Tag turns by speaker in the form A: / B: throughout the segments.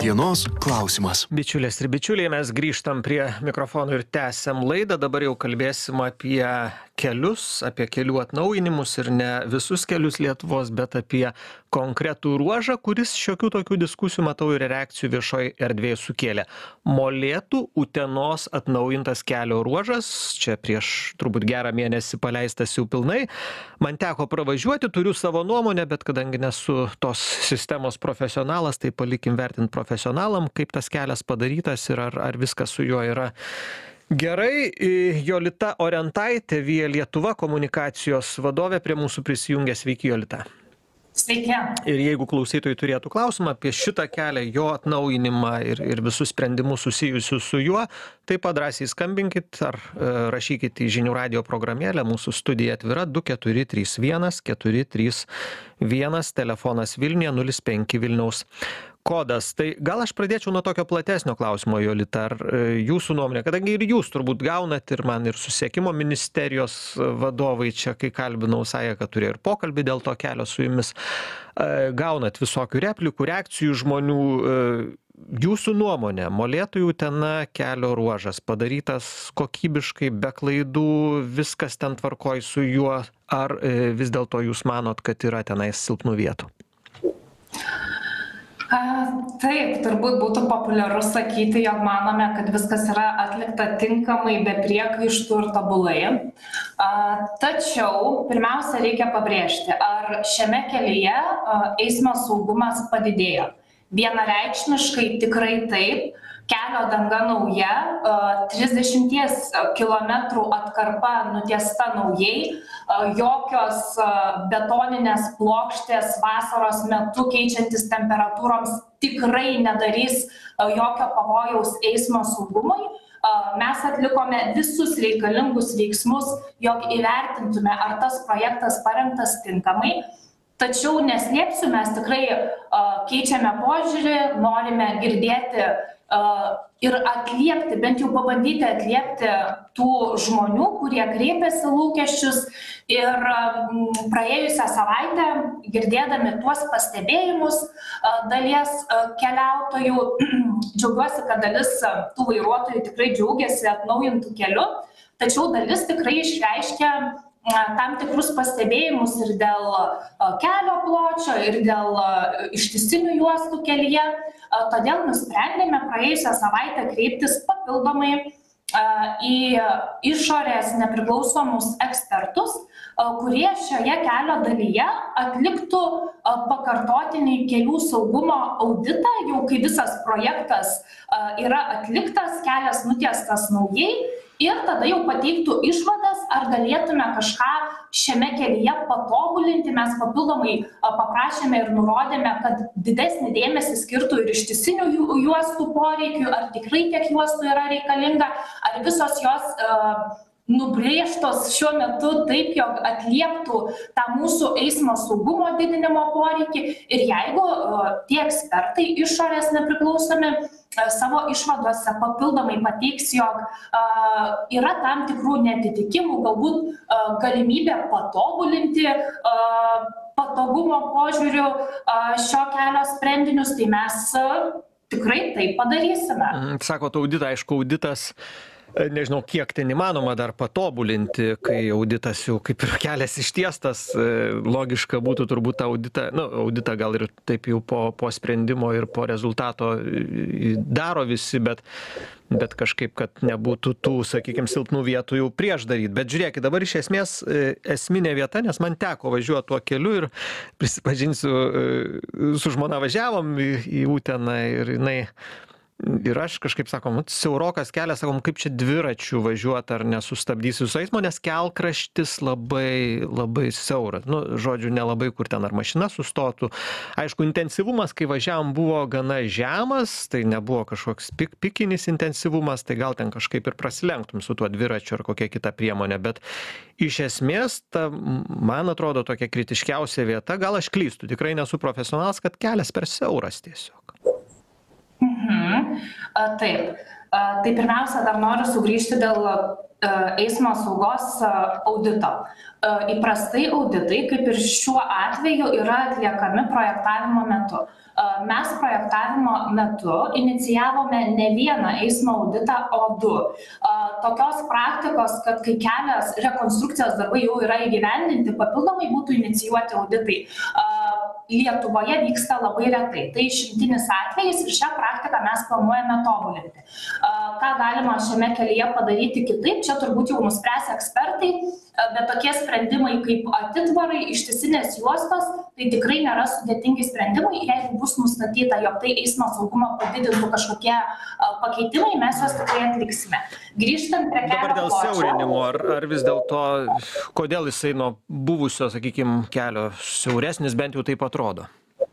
A: Dienos klausimas.
B: Bičiulės ir bičiuliai, mes grįžtam prie mikrofonų ir tęsiam laidą. Dabar jau kalbėsim apie kelius, apie kelių atnaujinimus ir ne visus kelius Lietuvos, bet apie konkretų ruožą, kuris šiokių tokių diskusijų, matau, ir reakcijų viešoj erdvėje sukėlė. Molėtų Utenos atnaujintas kelio ruožas, čia prieš turbūt gerą mėnesį paleistas jau pilnai. Man teko pravažiuoti, turiu savo nuomonę, bet kadangi nesu tos sistemos profesionalas, tai palikim vertinti profesionalam, kaip tas kelias padarytas ir ar viskas su juo yra gerai. Jolita Orentaitė, Via Lietuva komunikacijos vadovė, prie mūsų prisijungė. Sveiki, Jolita.
C: Sveiki.
B: Ir jeigu klausytojai turėtų klausimą apie šitą kelią, jo atnaujinimą ir visus sprendimus susijusius su juo, tai padrąsiai skambinkit ar rašykit į žinių radijo programėlę. Mūsų studija atvira 2431 431, telefonas Vilniuje 05 Vilniaus kodas. Tai gal aš pradėčiau nuo tokio platesnio klausimo, Jolita, ar jūsų nuomonė, kadangi ir jūs turbūt gaunat, ir man ir susisiekimo ministerijos vadovai čia, kai kalbinau, sakė, kad turėjo ir pokalbį dėl to kelio su jumis, gaunat visokių replikų, reakcijų žmonių. Jūsų nuomonė, Molėtų Utena kelio ruožas padarytas kokybiškai, be klaidų, viskas ten tvarkoj su juo, ar vis dėlto jūs manot, kad yra tenais silpnų vietų?
C: Taip, turbūt būtų populiaru sakyti, jog manome, kad viskas yra atlikta tinkamai, be priekaištų ir tobulai. Tačiau pirmiausia reikia pabrėžti, ar šiame kelyje eismo saugumas padidėjo. Vienareikšmiškai tikrai taip. Kelio danga nauja, 30 km atkarpa nutiesta naujai, jokios betoninės plokštės vasaros metu keičiantis temperatūroms tikrai nedarys jokio pavojaus eismo saugumui. Mes atlikome visus reikalingus veiksmus, jog įvertintume, ar tas projektas parengtas tinkamai. Tačiau neslėpsiu, mes tikrai keičiame požiūrį, norime girdėti ir atliepti, bent jau pabandyti atliepti tų žmonių, kurie kreipiasi lūkesčius. Ir praėjusią savaitę, girdėdami tuos pastebėjimus dalies keliautojų, džiaugiuosi, kad dalis tų vairuotojų tikrai džiaugiasi atnaujintų keliu, tačiau dalis tikrai išreiškia tam tikrus pastebėjimus ir dėl kelio pločio, ir dėl ištisinių juostų kelyje. Todėl nusprendėme praėjusią savaitę kreiptis papildomai į išorės nepriklausomus ekspertus, kurie šioje kelio dalyje atliktų pakartotinį kelių saugumo auditą, jau kai visas projektas yra atliktas, kelias nutiestas naujai. Ir tada jau pateiktų išvadas, ar galėtume kažką šiame kelyje patobulinti. Mes papildomai paprašėme ir nurodėme, kad didesnį dėmesį skirtų ir ištisinių juostų poreikių, ar tikrai tiek juostų yra reikalinga, ar visos jos nubrėžtos šiuo metu taip, jog atlieptų tą mūsų eismo saugumo didinimo poreikį. Ir jeigu tie ekspertai išorės nepriklausomi savo išvadose papildomai pateiks, jog yra tam tikrų neatitikimų, galbūt galimybė patobulinti patogumo požiūriu šio kelio sprendinius, tai mes tikrai tai padarysime.
B: Sakot, auditas, nežinau, kiek ten įmanoma dar patobulinti, kai auditas jau kaip ir kelias ištiestas, logiška būtų turbūt tą auditą gal ir taip jau po sprendimo ir po rezultato daro visi, bet kažkaip, kad nebūtų tų, sakykime, silpnų vietų jau prieš daryti. Bet žiūrėkit, dabar iš esmės esminė vieta, nes man teko važiuoti tuo keliu ir prisipažinsiu, su žmona važiavom į Uteną ir aš kažkaip sakom, siaurokas kelias, sakom, kaip čia dviračių važiuoti ar nesustabdysiu su eismo, nes kelkraštis labai, labai siauras. Žodžiu, nelabai kur ten ar mašina sustotų. Aišku, intensyvumas, kai važiavom, buvo gana žemas, tai nebuvo kažkoks pikinis intensyvumas, tai gal ten kažkaip ir prasilenktum su tuo dviračiu ar kokia kita priemonė. Bet iš esmės, man atrodo, tokia kritiškiausia vieta, gal aš klystu, tikrai nesu profesionalas, kad kelias per siauras tiesiog.
C: Taip. Tai pirmiausia, dar noriu sugrįžti dėl eismo saugos audito. Įprastai auditai, kaip ir šiuo atveju, yra atliekami projektavimo metu. Mes projektavimo metu inicijavome ne vieną eismo auditą, o 2. Tokios praktikos, kad kai kelias rekonstrukcijos darbai jau yra įgyvendinti, papildomai būtų inicijuoti auditai, Lietuvoje vyksta labai retai. Tai išimtinis atvejis ir šią praktiką mes planuojame tobulinti. Ką galima šiame kelyje padaryti kitaip, čia turbūt jau nuspręs ekspertai, bet tokie sprendimai kaip atitvarai, ištisinės juostos, tai tikrai nėra sudėtingi sprendimai. Jeigu bus nustatyta, jog tai eismo saugumą padidintų kažkokie pakeitimai, mes juos tikrai atliksime. Grįžtant prie kelio
B: dabar dėl siaurinimo, ar vis dėlto, kodėl jisai nuo buvusio, sakykime, kelio siauresnis, bent jau taip atrodo?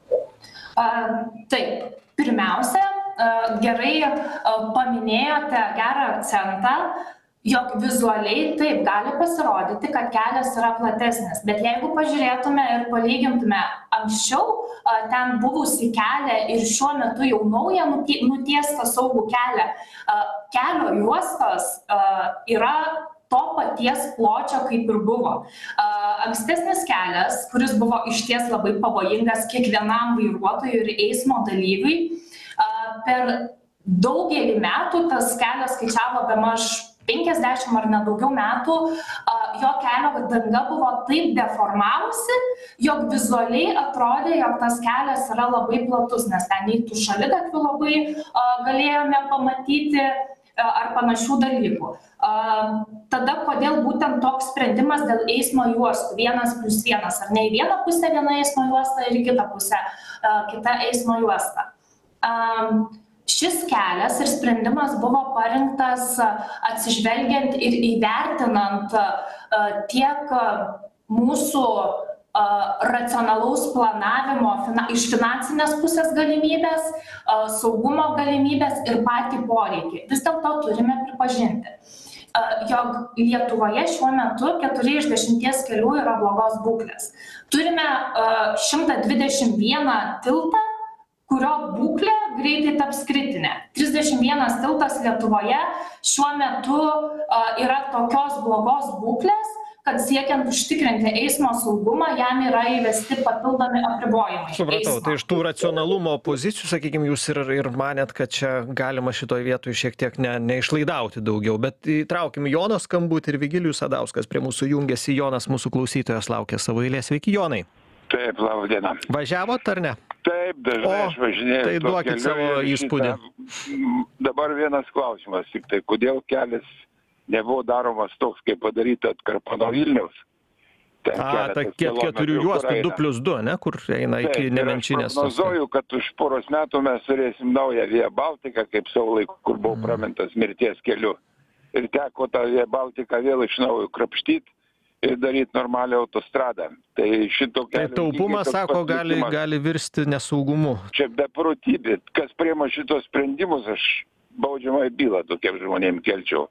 C: Taip, pirmiausia, gerai paminėjote gerą akcentą, jog vizualiai taip gali pasirodyti, kad kelias yra platesnis, bet jeigu pažiūrėtume ir palygintume anksčiau ten buvusi kelią ir šiuo metu jau naują nutiestą saugų kelią, kelio juostos yra to paties pločio, kaip ir buvo. Ankstesnis kelias, kuris buvo išties labai pavojingas kiekvienam vairuotojui ir eismo dalyviui, per daugelį metų tas kelias skaičiavo bemaž 50 ar nedaugiau metų, jo kelio danga buvo taip deformavusi, jog vizualiai atrodė, jog tas kelias yra labai platus, nes ten nei tų šaligatvių labai galėjome pamatyti ar panašių dalykų. Tada kodėl būtent toks sprendimas dėl eismo juostų 1+1, ar ne į vieną pusę viena eismo juosta ir į kitą pusę kita eismo juosta. Šis kelias ir sprendimas buvo parinktas atsižvelgiant ir įvertinant tiek mūsų racionalaus planavimo iš finansinės pusės galimybės, saugumo galimybės ir patį poreikį. Vis dėlto turime pripažinti, jog Lietuvoje šiuo metu 4 iš 10 kelių yra blogos būklės. Turime 121 tiltą, kurio būklė greitai taps kritinė. 31 tiltas Lietuvoje šiuo metu yra tokios blogos būklės, kad siekiant užtikrinti eismo saugumą, jam yra įvesti papildomi apribojimai.
B: Supratau, tai iš tų racionalumo pozicijų, sakykime, jūs ir manėt, kad čia galima šitoj vietoj šiek tiek neišlaidauti daugiau, bet įtraukim Jono skambutį ir Vigilijus Sadauskas prie mūsų jungiasi. Jonas, mūsų klausytojas, laukia savo eilės. Sveiki, Jonai.
A: Taip, labą dieną.
B: Važiavot ar ne?
A: Taip, dažnai aš važinėjau.
B: Tai duokit savo įspūdį.
A: Dabar vienas klausimas, tik tai, kodėl kelias nebuvo daromas toks, kaip padaryta atkarpa nuo Vilniaus.
B: Ta 4 juostų 2+2, ne, kur eina iki Nemenčinės.
A: Aš prognozuoju, kad už poros metų mes turėsim naują Via Baltica, kaip savo laiku, kur buvo pramintas mirties keliu. Ir teko tą Via Baltica vėl iš naujo krapštyti ir daryti normalią autostradą. Tai šito kelio...
B: Tai taupumas, sako, gali virsti nesaugumu.
A: Čia beprotybė. Kas priima šitos sprendimus, aš baudžiamąją bylą tokiem žmonėm kelčiau.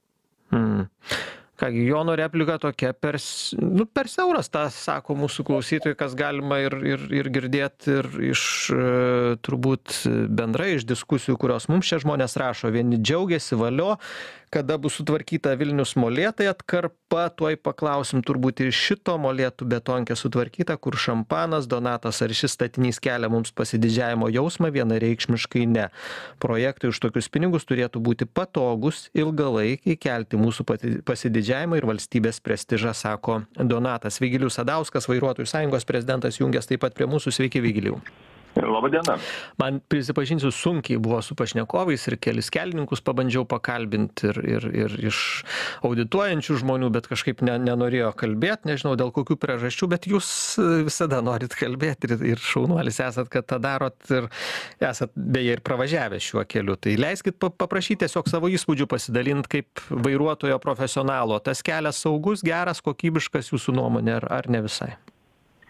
B: Kągi, Jono replika tokia, per siauras, tą sako mūsų klausytojai, kas galima ir girdėti ir iš turbūt bendrai iš diskusijų, kurios mums čia žmonės rašo. Vieni džiaugiasi, valio, kada bus sutvarkyta Vilnius Molėtai atkarpa, tuoj paklausim turbūt ir šito Molėtų betonkė sutvarkyta, kur šampanas. Donatas, ar šis statinys kelia mums pasididžiavimo jausmą? Vienareikšmiškai ne. Projektai už tokius pinigus turėtų būti patogus, ilgalaikiai, kelti mūsų pasididžiavimą ir valstybės prestižą, sako Donatas. Vigilijus Sadauskas, Vairuotojų sąjungos prezidentas, jungias taip pat prie mūsų. Sveiki, Vigilijau.
A: Labą dieną.
B: Man, prisipažinsiu, sunkiai buvo su pašnekovais ir kelis kelininkus pabandžiau pakalbinti ir iš audituojančių žmonių, bet kažkaip nenorėjo kalbėti, nežinau dėl kokių priežasčių, bet jūs visada norit kalbėti ir šaunuolis esat, kad tą darot ir esat beje ir pravažiavę šiuo keliu. Tai leiskit paprašyti tiesiog savo įspūdžių pasidalinti kaip vairuotojo profesionalo. Tas kelias saugus, geras, kokybiškas jūsų nuomonė ar ne visai?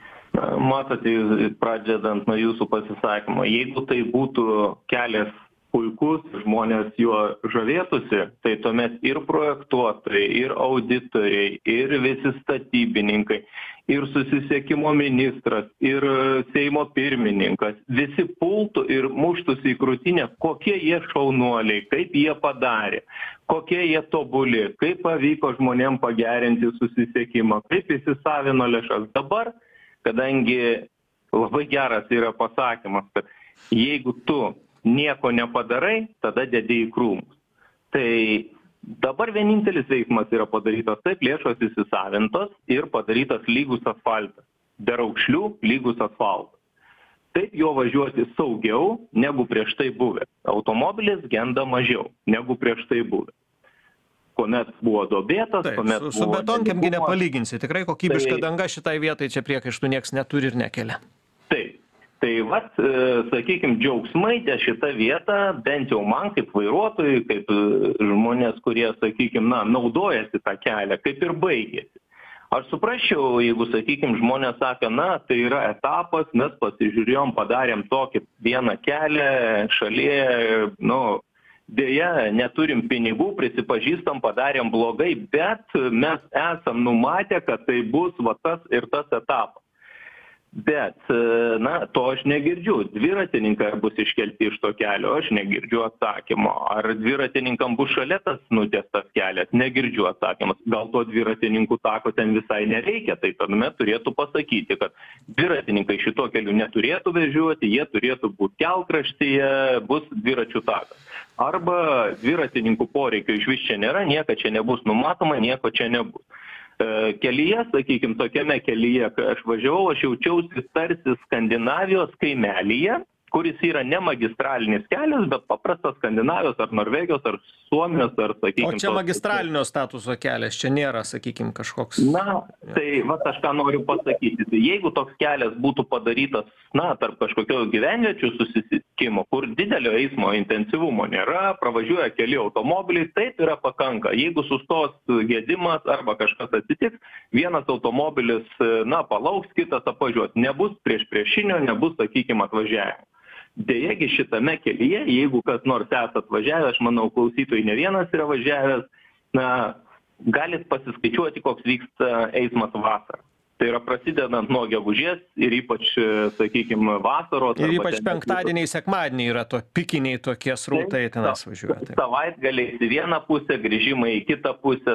D: Matote, pradedant nuo jūsų pasisakymo, jeigu tai būtų kelias puikus, žmonės juo žavėtųsi, tai tuomet ir projektuotojai, ir auditoriai, ir visi statybininkai, ir susisiekimo ministras, ir Seimo pirmininkas, visi pultų ir muštųsi į krūtinę, kokie jie šaunuoliai, kaip jie padarė, kokie jie tobuli, kaip pavyko žmonėm pagerinti susisiekimą, kaip įsisavino lėšas. Dabar, kadangi labai geras yra pasakymas, kad jeigu tu nieko nepadarai, tada dedi į krūmus. Tai dabar vienintelis veiksmas yra padarytas taip, lėšos įsisavintos ir padarytas lygus asfaltas. Be raukšlių lygus asfaltas. Taip jo važiuoti saugiau negu prieš tai buvę. Automobilis genda mažiau negu prieš tai buvę. Kuomet buvo duobėtas,
B: Taip,
D: kuomet
B: su
D: buvo
B: betonkiam gi
D: nelygumas.
B: nepalyginsi. Tikrai kokybiška
D: Tai-
B: danga šitai vietai čia priekaištų nieks neturi ir nekelia.
D: Taip. Tai vat, sakykime, džiaugsmai ties šitą vietą, bent jau man kaip vairuotojui, kaip žmonės, kurie, sakykime, naudojasi tą kelią, kaip ir baigėsi. Aš suprasčiau, jeigu, sakykime, žmonės sako, tai yra etapas, mes pasižiūrėjom, padarėm tokį vieną kelią šalyje, dėja, neturim pinigų, prisipažįstam, padarėm blogai, bet mes esam numatę, kad tai bus va tas ir tas etapas. Bet, to aš negirdžiu. Dviratininkai bus iškelti iš to kelio, aš negirdžiu atsakymo. Ar dviratininkam bus šalia tas nutiestas kelias, negirdžiu atsakymas. Gal to dviratininkų tako ten visai nereikia, tai tuomet turėtų pasakyti, kad dviratininkai šito keliu neturėtų važiuoti, jie turėtų būti kelkraštyje, bus dviračių takas. Arba dviratininkų poreikio iš vis čia nėra, nieko čia nebus numatoma, nieko čia nebus. Kelyje, sakykime, tokiame kelyje, kai aš važiavau, aš jaučiausi tarsi Skandinavijos kaimelyje, kuris yra ne magistralinis kelias, bet paprastas Skandinavijos ar Norvegijos ar Suomijos ar, sakykime...
B: O čia magistralinio statuso kelias, čia nėra, sakykime, kažkoks...
D: Tai aš ką noriu pasakyti. Tai jeigu toks kelias būtų padarytas, tarp kažkokio gyvenviečių susitikimo, kur didelio eismo intensyvumo nėra, pravažiuoja keli automobiliai, taip yra pakanka. Jeigu sustos gedimas arba kažkas atsitiks, vienas automobilis, palauks, kitas apvažiuos. Nebus priešinio, nebus, sakykime, atvažiavimo. Dėjagi šitame kelyje, jeigu kas nors esat važiavę, aš manau, klausytojai ne vienas yra važiavęs, galit pasiskaičiuoti, koks vyksta eismas vasarą. Tai yra prasidedant nuo gegužės ir ypač, sakykime, vasaros.
B: Ir ypač penktadieniai, sekmadieniai yra pikiniai tokie srautai tenas važiuoja.
D: Savaitgaliais į vieną pusę, grįžimai į kitą pusę.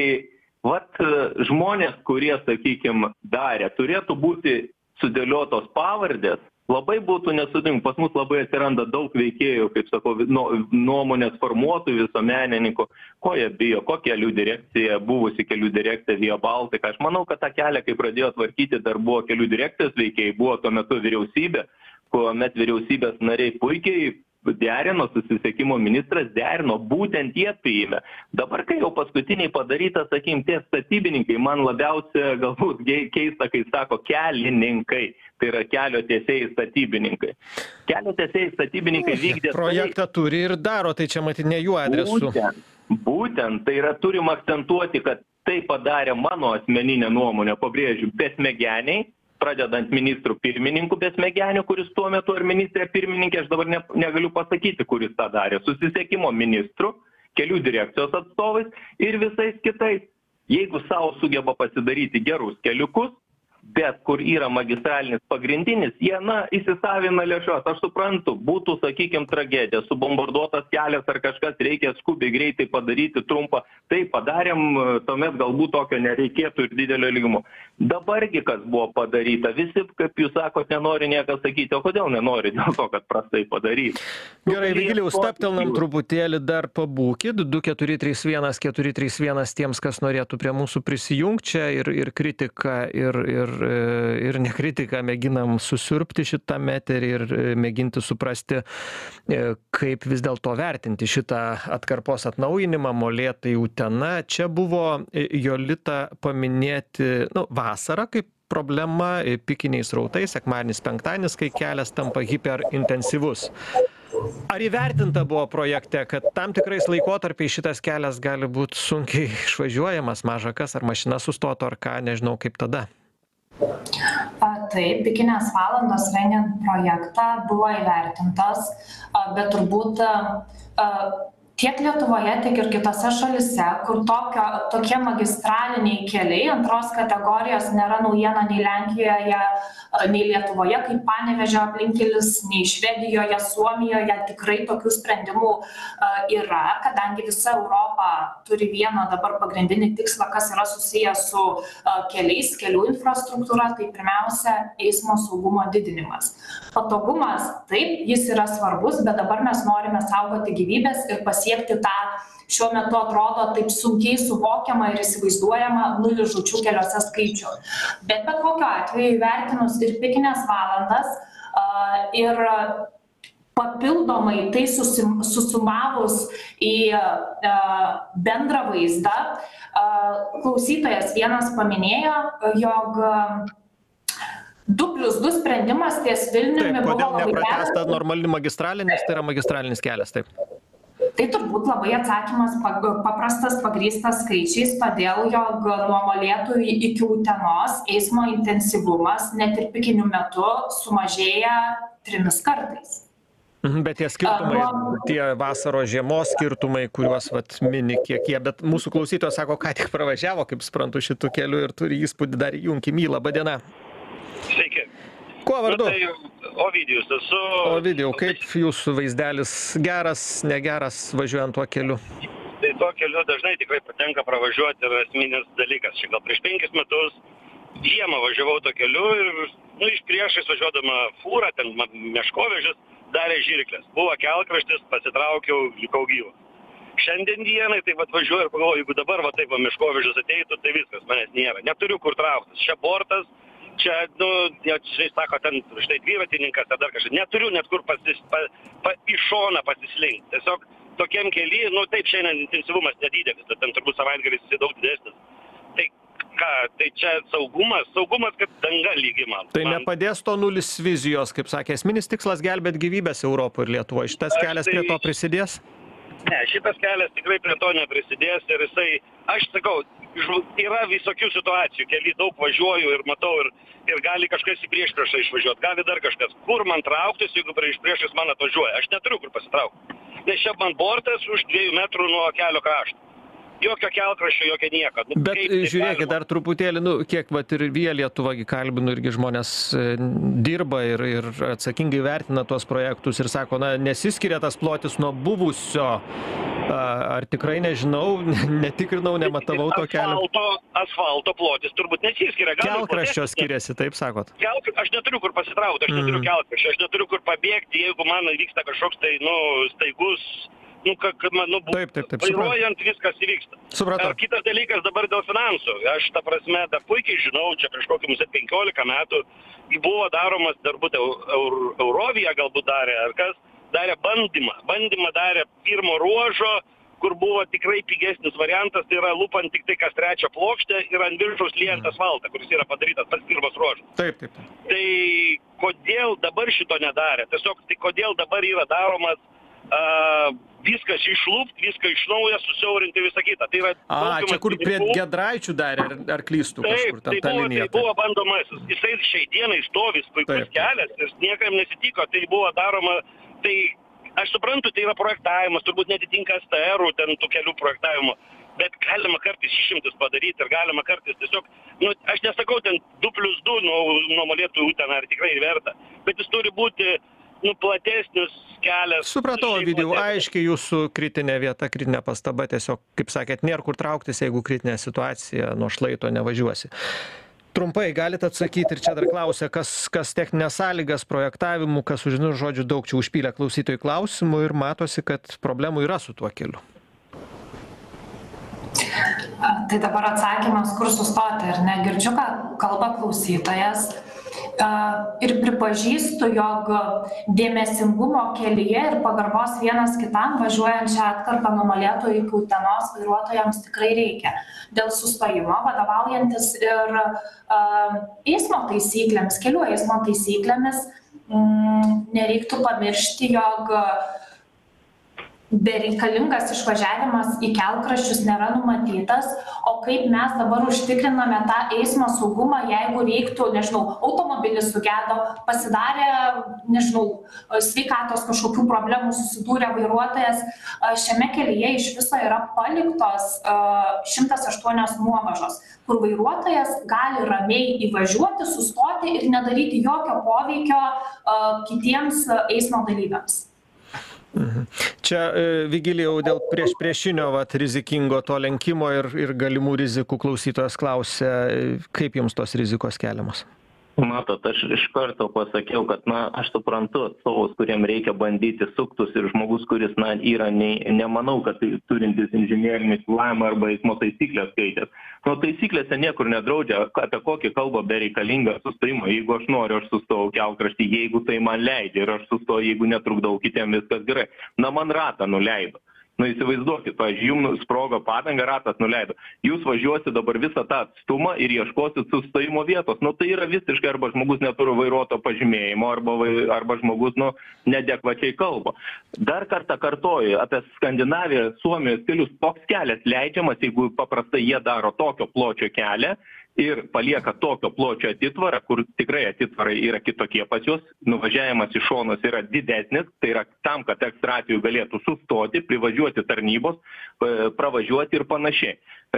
D: Tai žmonės, kurie, sakykime, darė, turėtų būti sudėliotos pavardės. Labai būtų nesudėtinga, pas mus labai atsiranda daug veikėjų, kaip sakau, nuomonės formuotojų, visuomenininkų, ko jie bijo, kokia kelių direkcija, buvusi kelių direkcija Via Baltica. Aš manau, kad tą kelią, kai pradėjo tvarkyti, dar buvo kelių direkcijos veikėjai, buvo tuo metu vyriausybė, kuomet vyriausybės nariai puikiai derino, susisiekimo ministras derino, būtent jie priėmė. Dabar, kai jau paskutiniai padaryta, sakykime, tie statybininkai, man labiausia galbūt keista, kai sako kelininkai. Tai yra kelio tiesėjai statybininkai. Kelio tiesėjai statybininkai vykdė...
B: Projektą turi ir daro, tai čia matyti ne jų adresu.
D: Būtent, tai yra turim akcentuoti, kad tai padarė mano asmeninė nuomonė, pabrėžiu, besmegeniai, pradedant ministrų pirmininkų besmegenių, kuris tuo metu ar ministrė pirmininkė, aš dabar negaliu pasakyti, kuris tą darė, susisiekimo ministrų, kelių direkcijos atstovais ir visais kitais. Jeigu savo sugeba pasidaryti gerus keliukus, bet kur yra magistralinis pagrindinis, jie, įsisavina lėšas. Aš suprantu, būtų, sakykime, tragedija, subombarduotas kelias ar kažkas, reikia skubiai greitai padaryti trumpą. Tai padarėm, tuomet galbūt tokio nereikėtų ir didelio lygimo. Dabargi, kas buvo padaryta, visi, kaip jūs sakote, nenori niekas sakyti, o kodėl nenori, dėl to, kad prastai padaryti.
B: Gerai, Vigilijau, staptelnam truputėlį, dar pabūkit, 2431 tiems, kas norėtų prie mūsų prisijungti, čia ir kritika, ir nekritiką mėginam susiurbti šitą eterį ir mėginti suprasti, kaip vis dėlto vertinti šitą atkarpos atnaujinimą, Molėtai, Utena. Čia buvo, Jolita, paminėti vasarą kaip problema, pikiniais srautais, sekmadienis, penktadienis, kai kelias tampa hiperintensyvus. Ar įvertinta buvo projekte, kad tam tikrais laikotarpiais šitas kelias gali būti sunkiai išvažiuojamas, maža kas, ar mašina sustotų, ar ką, nežinau kaip tada?
C: taip, pikinės valandos rengiant projektą buvo įvertintos, bet turbūt tiek Lietuvoje, tiek ir kitose šalise, kur tokie magistraliniai keliai antros kategorijos nėra naujiena nei Lenkijoje, nei Lietuvoje, kaip Panevėžio aplinkelis, nei Švedijoje, Suomijoje, tikrai tokių sprendimų yra, kadangi visa Europa turi vieną dabar pagrindinį tikslą, kas yra susijęs su keliais, kelių infrastruktūra, tai pirmiausia, eismo saugumo didinimas. Patogumas, taip, jis yra svarbus, bet dabar mes norime saugoti gyvybės ir pasiekti tą šiuo metu atrodo taip sunkiai suvokiama ir įsivaizduojama 0 žūčių keliuose skaičių. Bet kokiu atveju įvertinus ir pikinės valandas ir papildomai tai susumavus į bendrą vaizdą, klausytojas vienas paminėjo, jog 2+2 sprendimas ties Vilniumi buvo
B: labai geras. Kodėl nepratęsta normali magistralinis, tai yra magistralinis kelias, taip?
C: Tai turbūt labai atsakymas paprastas, pagrįstas skaičiais, todėl, jog nuo Molėtų iki Utenos eismo intensyvumas net ir pikiniu metu sumažėja 3 kartais.
B: Bet tie skirtumai, tie vasaros žiemos skirtumai, kuriuos mini kiek jie, bet mūsų klausytojas sako, ką tik pravažiavo, kaip suprantu, šitų kelių ir turi įspūdį, dar įjunkim jį. Labą dieną.
E: Sveiki.
B: Kuo vardu?
E: Ovidijus esu.
B: Ovidijau, kaip jūsų vaizdelis geras, negeras važiuojant tuo keliu?
E: Tai tuo keliu dažnai tikrai patenka pravažiuoti ir esminis dalykas. Čia gal prieš 5 metus žiemą važiavau tuo keliu ir iš priešais važiuodama fūrą, ten meškovežis, darė žirklės. Buvo kelkraštis, pasitraukiau, likau gyvas. Šiandien dienai tai važiuoju ir pagalvoju, jeigu dabar taip meškovežis ateitų, tai viskas, manęs nėra. Neturiu kur trauktis. Čia bortas. Čia, štai sako, ten štai dviratininkas, ar dar kažkas. Neturiu net kur iš šoną pasislinkti. Tiesiog tokiam kely, taip šiandien intensyvumas nedidelis, bet ten turbūt savaitgalis jis daug didesnis. Tai ką, tai čia saugumas, kad danga lygi man.
B: Tai nepadės to nulis vizijos, kaip sakė, esminis tikslas gelbėti gyvybės Europoje ir Lietuvoje. Šitas kelias prie to prisidės?
E: Ne, šitas kelias tikrai prie to neprisidės ir jisai, aš sakau, yra visokių situacijų, keli daug važiuoju ir matau ir gali kažkas į priešpriešą išvažiuoti, gali dar kažkas. Kur man trauktis, jeigu priešais man atvažiuoja? Aš neturiu kur pasitraukti. Nes čia man bortas už 2 metrų nuo kelio krašto. Jokio kelkraščio, jokio nieko.
B: Bet žiūrėkit, dar truputėlį, kiek ir Via Lietuva kalbinu, irgi žmonės dirba ir atsakingai vertina tuos projektus ir sako, nesiskiria tas plotis nuo buvusio. Ar tikrai nežinau, netikrinau, nematavau to kelio.
E: Asfalto plotis turbūt nesiskiria.
B: Kelkraščio skiriasi, taip sakot?
E: Aš neturiu kur pasitraukti, aš neturiu kelkraščio, aš neturiu kur pabėgti, jeigu man vyksta kažkoks tai, staigus, kad man, vairuojant viskas įvyksta.
B: Supratau.
E: Kitas dalykas dabar dėl finansų. Aš, ta prasme, puikiai žinau, čia prieš kokius 15 metų buvo daromas, turbūt Eurovija galbūt darė, ar kas, darė bandymą. Bandymą darė pirmo ruožo, kur buvo tikrai pigesnis variantas, tai yra lupant tik tai kas 3 plokštę ir ant viršaus liejant asfaltą, kuris yra padarytas pats pirmas ruožas.
B: Taip.
E: Tai kodėl dabar šito nedarė? Tiesiog, tai kodėl dabar yra daromas viskas išlupt, viską iš naujo, susiaurinti visą kitą. Tai yra
B: čia kur prie Gedraičių darė, ar klystų kažkur ten ta linija?
E: Tai buvo bandomasis. Jisai šiai dienai stovis puikus kelias ir niekam nesitiko, tai buvo daroma, tai aš suprantu, tai yra projektavimas, turbūt netitinka STR-ų, ten tų kelių projektavimo, bet galima kartais išimtis padaryti ir galima kartais tiesiog, aš nesakau ten 2+2 nuo Molėtų į Uteną, ar tikrai verta, bet jis turi būti platesnis kelias.
B: Supratau, Ovidijau, aiškiai jūsų kritinė vieta, kritinė pastaba, tiesiog, kaip sakėt, nėra kur trauktis, jeigu kritinė situacija nuo šlaito nevažiuosi. Trumpai galite atsakyti, ir čia dar klausia, kas techninės sąlygas projektavimų, kas žodžiu daug čia užpylė klausytojų klausimų ir matosi, kad problemų yra su tuo keliu.
C: Tai dabar atsakymas, kur sustoti, ar ne? Girdžiu, ką kalba klausytojas. Ir pripažįstu, jog dėmesingumo kelyje ir pagarbos vienas kitam važiuojančią atkarpą nuo Molėtų iki Utenos vairuotojams tikrai reikia. Dėl sustojimo vadovaujantis ir eismo taisyklėmis, kelių eismo taisyklėmis, nereiktų pamiršti, jog bereikalingas išvažiavimas į kelkraščius nėra numatytas, o kaip mes dabar užtikriname tą eismo saugumą, jeigu reiktų, nežinau, automobilis sugedo, pasidarė, nežinau, sveikatos kažkokių problemų susidūrė vairuotojas, šiame kelyje iš viso yra paliktos 108 nuovažos, kur vairuotojas gali ramiai įvažiuoti, sustoti ir nedaryti jokio poveikio kitiems eismo dalyviams.
B: Čia, Vigilijau, dėl priešinio rizikingo to lenkimo ir galimų rizikų klausytojas klausia, kaip jums tos rizikos keliamos?
D: Matot, aš iš karto pasakiau, kad, aš suprantu atstovus, kuriem reikia bandyti suktus ir žmogus, kuris, yra, nemanau, kad tai turintis inžinierinį išsilavinimą arba eismo taisyklės skaitęs. Taisyklėse niekur nedraudžia, apie kokį kalbą bereikalingą sustojimą. Jeigu aš noriu, aš sustojau kelkraštį, jeigu tai man leidžia ir aš sustoju, jeigu netrukdau kitiem, viskas gerai. Man ratą nuleido. Įsivaizduokit, pavyzdžiui, jums sprogo padanga, ratas nuleido. Jūs važiuosit dabar visą tą atstumą ir ieškosit sustojimo vietos. Tai yra visiškai arba žmogus neturi vairuotojo pažymėjimo, arba žmogus, neadekvačiai kalba. Dar kartą kartoju, apie Skandinaviją, Suomijos kelius, toks kelias leidžiamas, jeigu paprastai jie daro tokio pločio kelią ir palieka tokio pločio atitvarą, kur tikrai atitvarai yra kitokie pas juos, nuvažiavimas iš šonos yra didesnis, tai yra tam, kad ekstra atveju galėtų sustoti, privažiuoti tarnybos, pravažiuoti ir panašiai.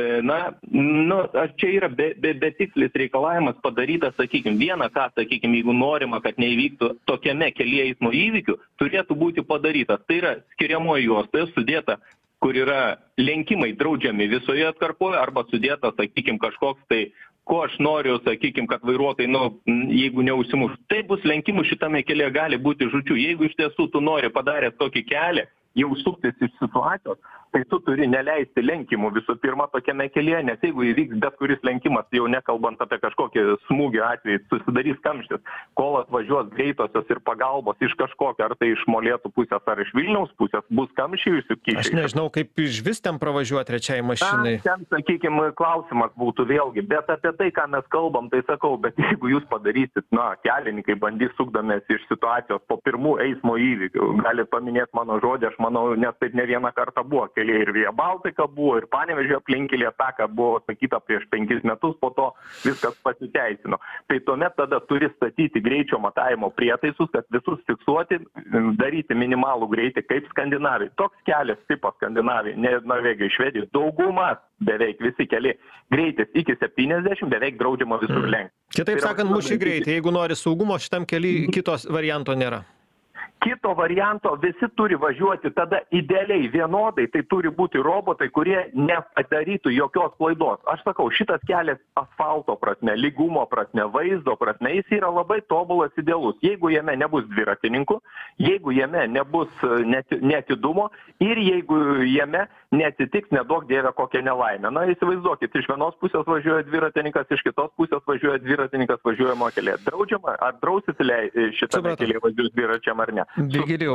D: Čia yra betikslis reikalavimas padarytas, vieną ką, jeigu norima, kad neįvyktų tokiame kelyje eismo įvykių, turėtų būti padarytas. Tai yra skiriamoji juosta sudėta, kur yra lenkimai draudžiami visoje atkarpoje, arba sudėta, kažkoks tai, ko aš noriu, kad vairuotojai, jeigu neužsimuš. Tai bus lenkimų šitame kelyje, gali būti žūčių. Jeigu iš tiesų tu nori padaręs tokį kelią, jau suktis iš situacijos, tai tu turi neleisti lenkimų visų pirma tokiame kelyje, nes jeigu įvyks bet kuris lenkimas, jau nekalbant apie kažkokį smūgio atvejį, susidarys kamštis, kol atvažiuos greitosios ir pagalbos iš kažkokio, ar tai iš Molėtų pusės, ar iš Vilniaus pusės, bus kamščiai įsikišę.
B: Aš nežinau, kaip iš vis ten pravažiuoti trečiai mašinai.
D: Ten, klausimas būtų vėlgi, bet apie tai, ką mes kalbam, tai sakau, bet jeigu jūs padarysit, kelininkai bandys sukdamės iš situacijos po pirmų eismo įvykių, galit paminėti mano žodį, aš manau, nes taip ne vieną kartą buvo. Keliai ir Via Baltica buvo, ir Panevėžio aplinkelė, ta, ką buvo sakyta prieš 5 metus, po to viskas pasiteisino. Tai tuomet tada turi statyti greičio matavimo prietaisus, kad visus fiksuoti, daryti minimalų greitį kaip Skandinavijai. Toks kelias tipo Skandinavijai, ne Norvegijai, Švedijai, dauguma, beveik visi keliai, greitis iki 70 beveik draudžiama visur lenkti.
B: Kitaip sakant, muši greitį, jeigu nori saugumo, šitam keliui kitos varianto nėra.
D: Kito varianto visi turi važiuoti tada idealiai vienodai, tai turi būti robotai, kurie nepadarytų jokios klaidos. Aš sakau, šitas kelias asfalto prasme, lygumo prasme, vaizdo prasme, jis yra labai tobulas idealus. Jeigu jame nebus dviratininkų, jeigu jame nebus neatidumo ir jeigu jame neatsitiks neduok dieve kokią nelaimę. Įsivaizduokit, iš vienos pusės važiuoja dviratininkas, iš kitos pusės važiuoja dviratininkas važiuojamo kelyje. Draudžiama, ar drausis šitame kelyje važiuos dviračiam ar ne?
B: Vigilijau,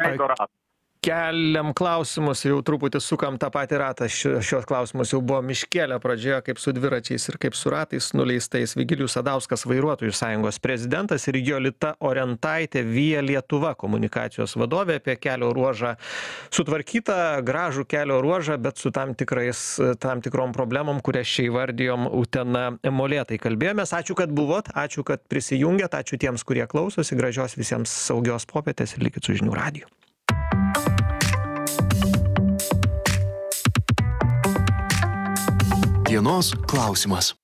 B: keliam klausimus, jau truputį sukam tą patį ratą. Šios klausimus jau buvom iškėlę pradžioje, kaip su dviračiais ir kaip su ratais nuleistais. Vigilijus Sadauskas, Vairuotojų sąjungos prezidentas, ir Jolita Orentaitė, Via Lietuva komunikacijos vadovė, apie kelio ruožą sutvarkytą, gražų kelio ruožą, bet su tam tikrom problemom, kurias čia įvardijom, Utena Molėtai. Kalbėjomės, ačiū, kad buvot, ačiū, kad prisijungėt, ačiū tiems, kurie klausosi, gražios visiems saugios popietės ir likit su žinių radiju.
F: Dienos klausimas.